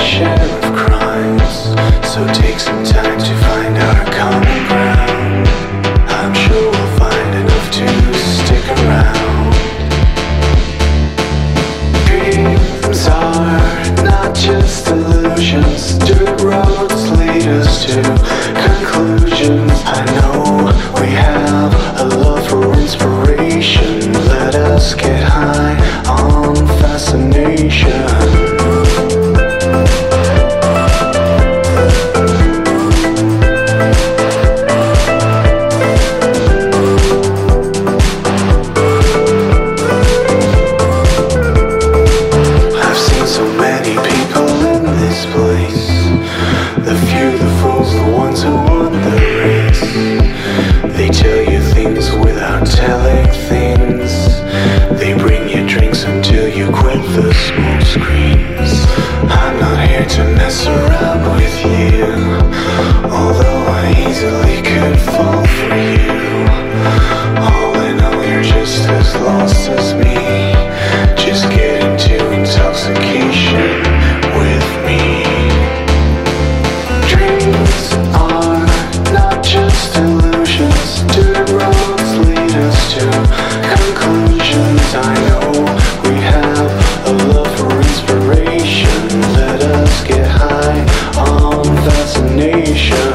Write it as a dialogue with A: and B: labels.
A: share of crimes, so take some time to find our common ground. I'm sure we'll find enough to stick around. Dreams are not just illusions. Dirt roads lead us to conclusions. I know we have a love for inspiration. Let us get high on fascination. The few, the fools, the ones who won the race. They tell you things without telling things. They bring you drinks until you quit the smoke screens. I'm not here to mess around with you, although I easily could fall for you. All in all, you're just as lost as me. Just get into intoxication with me. Dreams are not just illusions. Dirt roads lead us to conclusions. I know we have a love for inspiration. Let us get high on fascination.